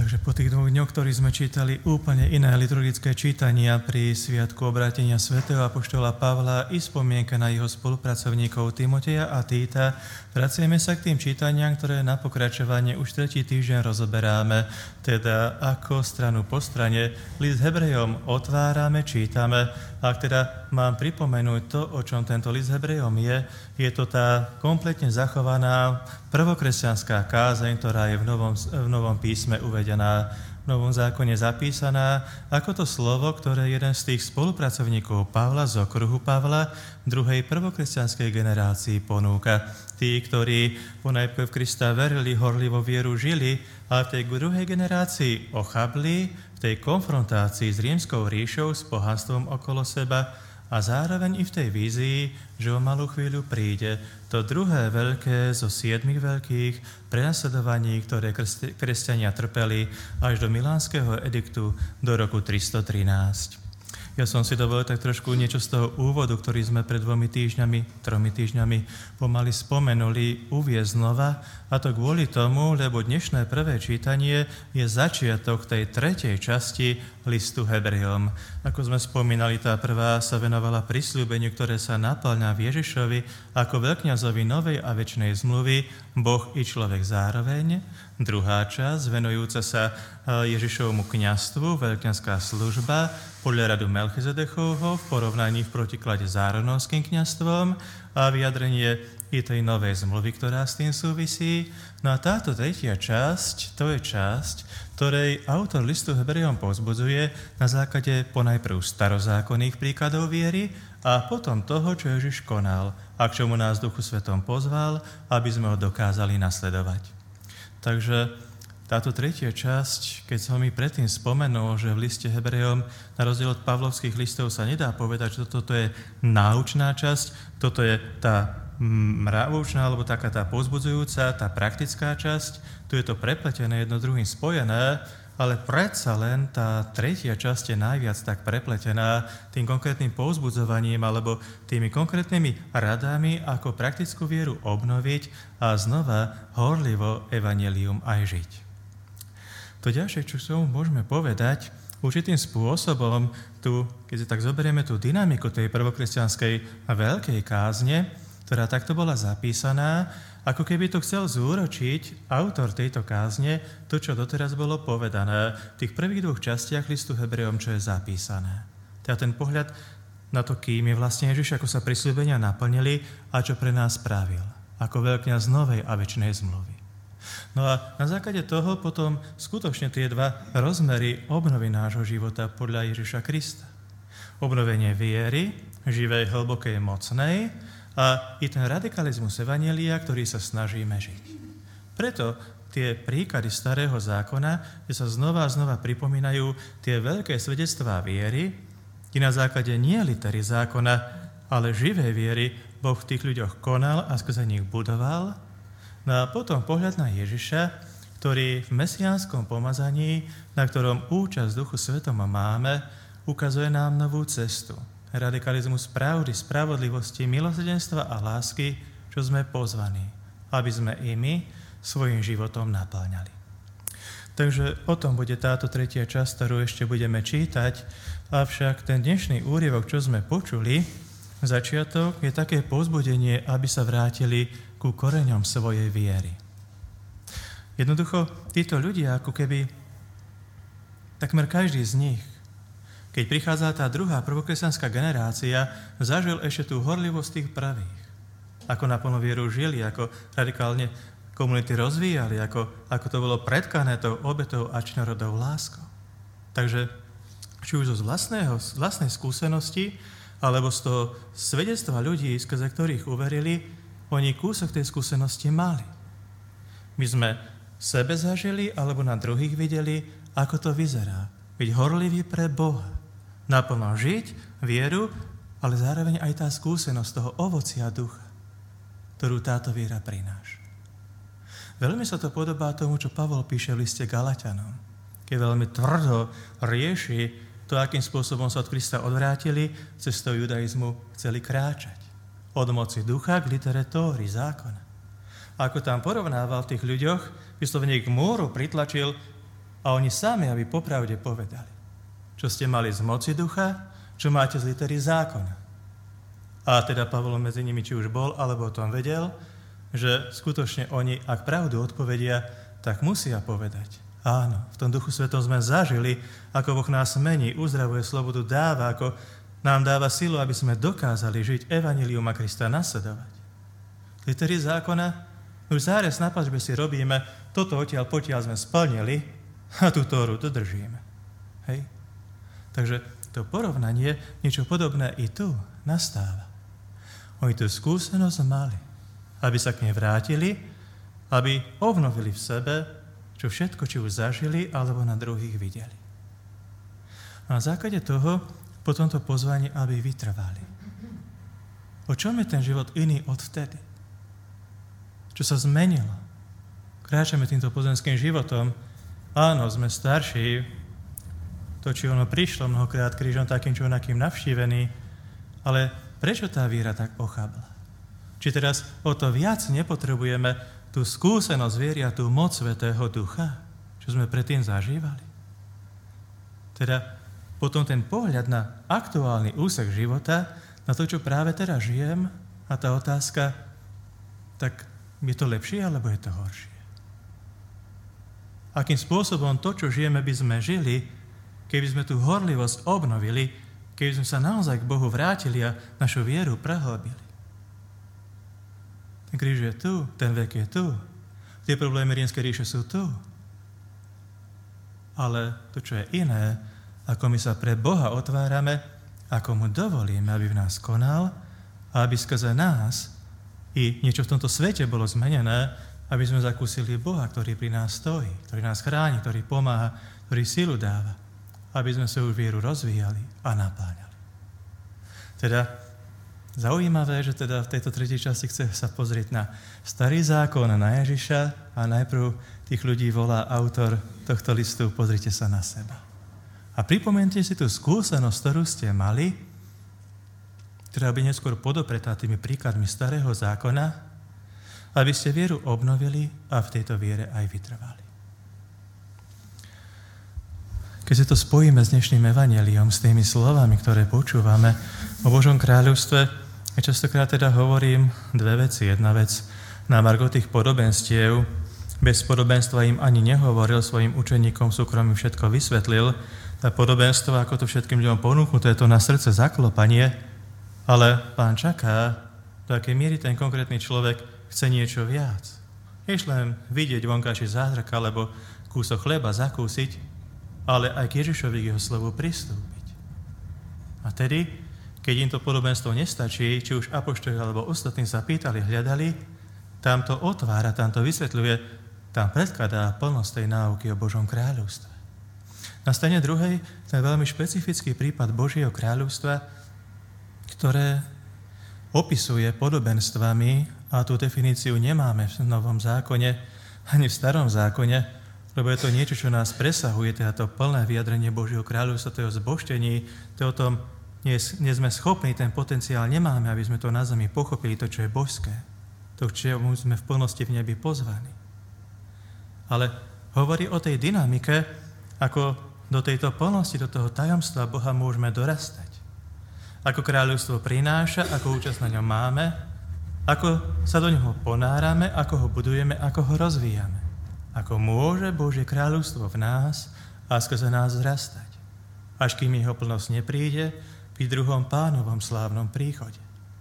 Takže po tých 2 dňoch, ktorí sme čítali úplne iné liturgické čítania pri sviatku obrátenia svätého apoštola Pavla i spomienka na jeho spolupracovníkov Timoteja a Týta, vraciame sa k tým čítaniam, ktoré na pokračovanie už 3. týždeň rozoberáme, teda ako stranu po strane list Hebrejom otvárame, čítame. Ak teda mám pripomenúť to, o čom tento list Hebrejom je to tá kompletne zachovaná prvokresťanská kázeň, ktorá je v Novom písme uvedená, v Novom zákone zapísaná, ako to slovo, ktoré jeden z tých spolupracovníkov Pavla z okruhu Pavla druhej prvokresťanskej generácii ponúka. Tí, ktorí ponajprv v Krista verili, horlivo vieru žili, a v tej druhej generácii ochabli v tej konfrontácii s rímskou ríšou, s pohanstvom okolo seba, a zároveň i v tej vízii, že o malú chvíľu príde to druhé veľké zo 7 veľkých prenasledovaní, ktoré kresťania trpeli až do Milánskeho ediktu do roku 313. Ja som si dovolil tak trošku niečo z toho úvodu, ktorý sme pred 3 týždňami pomaly spomenuli, uviesť znova, a to kvôli tomu, lebo dnešné prvé čítanie je začiatok tej 3. časti listu Hebrejom. Ako sme spomínali, tá prvá sa venovala prisľúbeniu, ktoré sa naplňa v Ježišovi ako veľkňazovi novej a večnej zmluvy, Boh i človek zároveň. Druhá časť, venujúca sa Ježišovmu kňazstvu, veľkňazská služba, podľa radu Melchizedechovho v porovnaní v protiklade s Áronovským kňazstvom a vyjadrenie i tej novej zmluvy, ktorá s tým súvisí. No a táto 3. časť, to je časť, ktorej autor listu Hebrejom povzbudzuje na základe ponajprv starozákonných príkladov viery a potom toho, čo Ježiš konal a k čomu nás Duchu Svetom pozval, aby sme ho dokázali nasledovať. Takže táto 3. časť, keď som mi predtým spomenul, že v liste Hebrejom na rozdiel od pavlovských listov sa nedá povedať, že toto je náučná časť, toto je tá mravoučná, alebo taká tá povzbudzujúca, tá praktická časť, tu je to prepletené, jedno druhým spojené, ale predsa len tá 3. časť je najviac tak prepletená tým konkrétnym povzbudzovaním alebo tými konkrétnymi radami, ako praktickú vieru obnoviť a znova horlivo evanjelium aj žiť. To ďalšie, čo sa môžeme povedať, určitým spôsobom, keď si tak zoberieme tú dynamiku tej prvokresťanskej a veľkej kázne, ktorá takto bola zapísaná, ako keby to chcel zúročiť autor tejto kázne, to, čo doteraz bolo povedané v tých prvých 2 častiach listu Hebrejom, čo je zapísané. Teda ten pohľad na to, kým je vlastne Ježiš, ako sa prisľúbenia naplnili a čo pre nás spravil, ako veľkňaz novej a večnej zmluvy. No a na základe toho potom skutočne tie 2 rozmery obnovy nášho života podľa Ježiša Krista. Obnovenie viery, živej, hlbokej, mocnej, a i ten radikalizmus evanjelia, ktorý sa snažíme žiť. Preto tie príklady starého zákona, kde sa znova a znova pripomínajú tie veľké svedectvá viery, kde na základe nie litery zákona, ale živej viery Boh v tých ľuďoch konal a skrze nich budoval. No a potom pohľad na Ježiša, ktorý v mesiánskom pomazaní, na ktorom účasť Duchu Svetom máme, ukazuje nám novú cestu. Radikalizmus pravdy, spravodlivosti, milosrdenstva a lásky, čo sme pozvaní, aby sme i my svojim životom naplňali. Takže o tom bude táto 3. časť, ktorú ešte budeme čítať, avšak ten dnešný úryvok, čo sme počuli, začiatok je také povzbudenie, aby sa vrátili ku koreňom svojej viery. Jednoducho, títo ľudia, ako keby takmer každý z nich, keď prichádza tá druhá prvokresťanská generácia, zažil ešte tú horlivosť tých pravých. Ako naplno vieru žili, ako radikálne komunity rozvíjali, ako to bolo predkané tou obetou a činorodou láskou. Takže či už zo vlastnej skúsenosti, alebo z toho svedectva ľudí, skrze ktorých uverili, oni kúsok tej skúsenosti mali. My sme sebe zažili, alebo na druhých videli, ako to vyzerá. Byť horlivý pre Boha. Naplno žiť vieru, ale zároveň aj tá skúsenosť toho ovocia ducha, ktorú táto viera prináša. Veľmi sa to podobá tomu, čo Pavol píše v liste Galatianom, keď veľmi tvrdo rieši to, akým spôsobom sa od Krista odvrátili, cestou judaizmu chceli kráčať. Od moci ducha k litere Tóry, zákona. A ako tam porovnával v tých ľuďoch, vyslovene k múru pritlačil A oni sami, aby popravde povedali, čo ste mali z moci ducha, čo máte z litery zákona. A teda Pavol medzi nimi či už bol, alebo o tom vedel, že skutočne oni, ak pravdu odpovedia, tak musia povedať. Áno, v tom Duchu Svetom sme zažili, ako Boh nás mení, uzdravuje, slobodu dáva, ako nám dáva silu, aby sme dokázali žiť evanjelium a Krista nasledovať. Litery zákona, už zárez na pačbe si robíme, toto odtiaľ potiaľ sme splnili a tú Tóru dodržíme. Hej? Takže to porovnanie, niečo podobné i tu nastáva. Oni tú skúsenosť mali, aby sa k nej vrátili, aby obnovili v sebe, čo všetko, či už zažili, alebo na druhých videli. A na základe toho, po tomto pozvaní, aby vytrvali. O čom je ten život iný od vtedy? Čo sa zmenilo? Kráčame týmto pozemským životom. Áno, sme starší, to, či ono prišlo mnohokrát krížom takým, či onakým navštívený, ale prečo tá viera tak ochabla? Či teraz o to viac nepotrebujeme tú skúsenosť viery a tú moc Svätého Ducha, čo sme predtým zažívali? Teda potom ten pohľad na aktuálny úsek života, na to, čo práve teraz žijem, a tá otázka, tak je to lepšie, alebo je to horšie? Akým spôsobom to, čo žijeme, by sme žili, keby sme tú horlivosť obnovili, keby sme sa naozaj k Bohu vrátili a našu vieru prehlbili. Ten kríž je tu, ten vek je tu, tie problémy Rímskej ríše sú tu. Ale to, čo je iné, ako my sa pre Boha otvárame, ako mu dovolíme, aby v nás konal a aby skrze nás i niečo v tomto svete bolo zmenené, aby sme zakúsili Boha, ktorý pri nás stojí, ktorý nás chráni, ktorý pomáha, ktorý silu dáva, aby sme svoju vieru rozvíjali a napáňali. Teda zaujímavé, že teda v tejto tretej časti chce sa pozrieť na Starý zákon, na Ježiša a najprv tých ľudí volá autor tohto listu, pozrite sa na seba. A pripomente si tú skúsenosť, ktorú ste mali, ktorá by neskôr podopretá tými príkladmi Starého zákona, aby ste vieru obnovili a v tejto viere aj vytrvali. Keď si to spojíme s dnešným evanjeliom, s tými slovami, ktoré počúvame o Božom kráľovstve, ja častokrát teda hovorím dve veci. Jedna vec na margo tých podobenstiev. Bez podobenstva im ani nehovoril, svojim učeníkom súkromím všetko vysvetlil. Tá podobenstvo, ako to všetkým ľuďom ponúknuté, to na srdce zaklopanie, ale Pán čaká, do akej miery ten konkrétny človek chce niečo viac. Než len vidieť vonkajší zázrak alebo kúsok chleba zakúsiť, ale aj k Ježišovi, k jeho slovu pristúpiť. A tedy, keď im to podobenstvo nestačí, či už apoštoli alebo ostatní sa pýtali, hľadali, tam to otvára, tam to vysvetľuje, tam predkladá plnosť tej náuky o Božom kráľovstve. Na strane druhej, ten veľmi špecifický prípad Božieho kráľovstva, ktoré opisuje podobenstvami, a tú definíciu nemáme v Novom zákone, ani v Starom zákone, lebo je to niečo, čo nás presahuje, teda to plné vyjadrenie Božieho kráľovstva, to je o zbožtení, to je o tom, nie sme schopní, ten potenciál nemáme, aby sme to na zemi pochopili, to, čo je božské, to, čo sme v plnosti v nebi pozvaní. Ale hovorí o tej dynamike, ako do tejto plnosti, do toho tajomstva Boha môžeme dorastať. Ako kráľovstvo prináša, ako účasť na ňom máme, ako sa do neho ponárame, ako ho budujeme, ako ho rozvíjame. Ako môže Božie kráľovstvo v nás a skrze nás vzrastať. Až kým jeho plnosť nepríde pri druhom Pánovom slávnom príchode.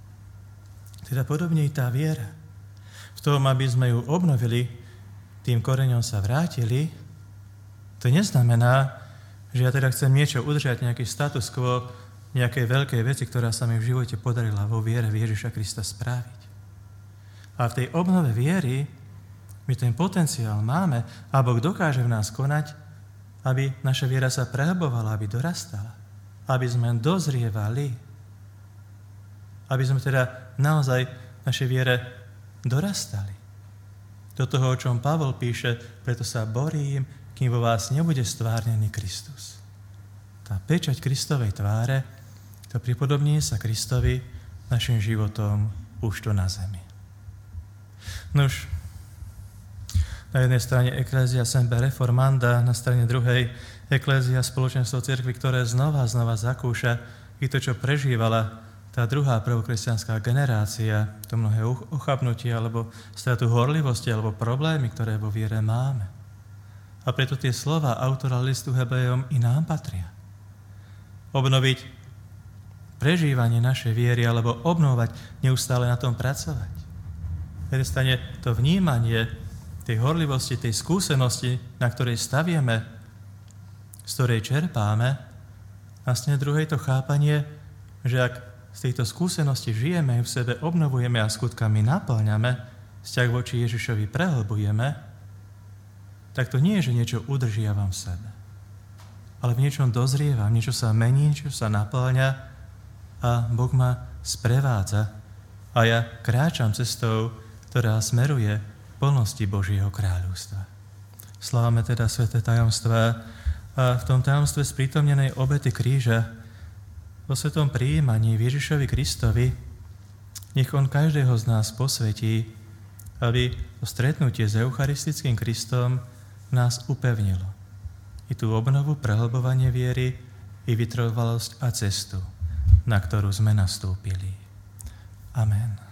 Teda podobne i tá viera. V tom, aby sme ju obnovili, tým koreňom sa vrátili, to neznamená, že ja teda chcem niečo udržať, nejaký status quo, nejakej veľkej veci, ktorá sa mi v živote podarila vo viere v Ježiša Krista spraviť. A v tej obnove viery my ten potenciál máme a Boh dokáže v nás konať, aby naša viera sa prehlbovala, aby dorastala, aby sme dozrievali, aby sme teda naozaj našej viere dorastali. Do toho, o čom Pavol píše, preto sa borím, kým vo vás nebude stvárnený Kristus. Tá pečať Kristovej tváre, to pripodobní sa Kristovi našim životom už tu na zemi. Nož, Na jednej strane Ecclesia Semper Reformanda, na strane druhej Ecclesia spoločenstvo cirkvi, ktoré znova zakúša i to, čo prežívala tá druhá prvokresťanská generácia, to mnohé ochabnutie, alebo stratu horlivosti, alebo problémy, ktoré vo viere máme. A preto tie slova autora listu Hebrejom i nám patria. Obnoviť prežívanie našej viery, alebo obnovať, neustále na tom pracovať. Na jednej strane to vnímanie tej horlivosti, tej skúsenosti, na ktorej stavieme, z ktorej čerpáme, a z druhej to chápanie, že ak z tejto skúsenosti žijeme, v sebe obnovujeme a skutkami naplňame, vzťah voči Ježišovi prehlbujeme, tak to nie je, že niečo udržiavam v sebe, ale v niečom dozrievam, niečo sa mení, niečo sa naplňa a Boh ma sprevádza a ja kráčam cestou, ktorá smeruje plnosti Božieho kráľovstva. Slávame teda sväté tajomstvá a v tom tajomstve sprítomnenej obety kríža, vo svetom prijímaní v Ježišovi Kristovi, nech on každého z nás posvetí, aby to stretnutie s eucharistickým Kristom nás upevnilo. I tú obnovu, prehlbovanie viery, i vytrvalosť a cestu, na ktorú sme nastúpili. Amen.